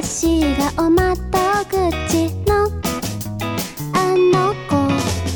し顔窓口のあの子、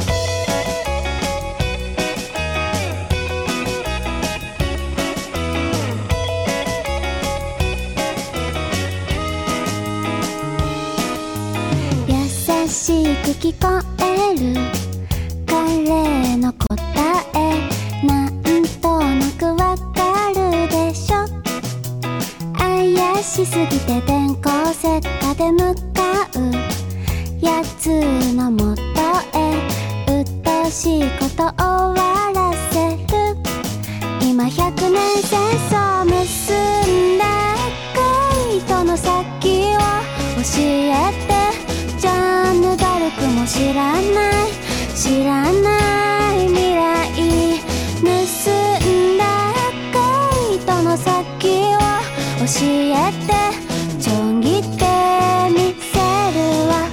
優しく聞こえる彼の答え、なんとなくわかるでしょ。怪しすぎて電光石火で向かうやつのもとへ、うっとうしいこと終わらせる。今100年戦争結んだ恋との先を教えて。ジャンヌ・ダルクも知らない知らない未来、結んだ恋との先を教えて。ちょん切ってみせるわ。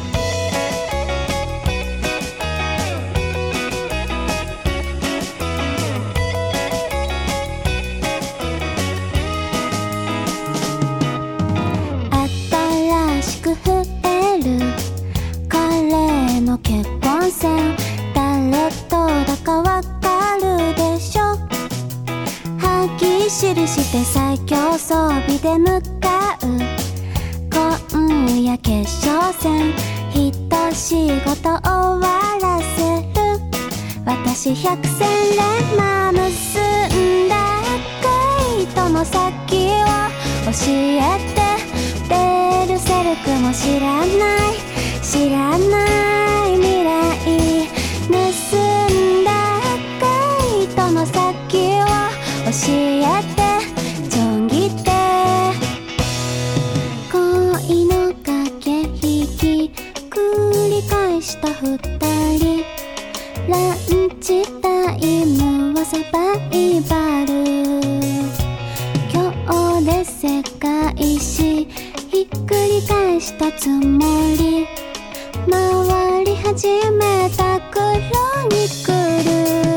新しく増える彼の結婚線、誰とだかわかるでしょ。歯ぎしりして最強装備で向かう今夜決勝戦、一仕事終わらせる。私百戦錬磨結んだ恋との先を教えて。ベルセルクも知らない知らない未来、結んだ恋との先を教えて。ちょん切って恋の駆け引き繰り返した二人、ランチタイムはサバイバル。今日で世界史ひっくり返したつもり、回り始めたクロニクル。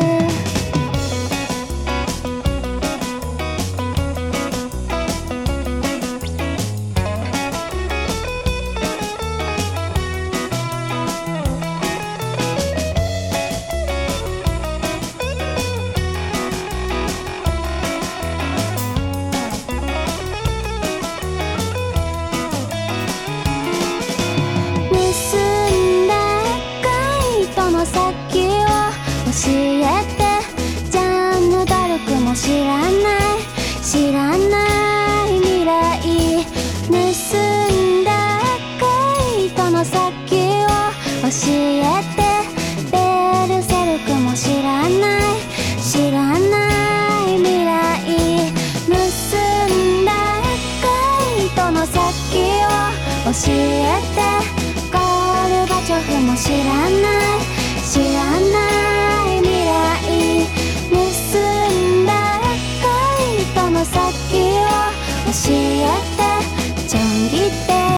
結んだ恋との先を教えて。ジャンヌ・ダルクも知らない知らない未来、結んだ恋との先を教えて。ベルセルクも知らない知らない未来、結んだ恋との先を教えて。ゴルバチョフも知らない知らない未来、結んだ恋との先を教えて。ちょん切って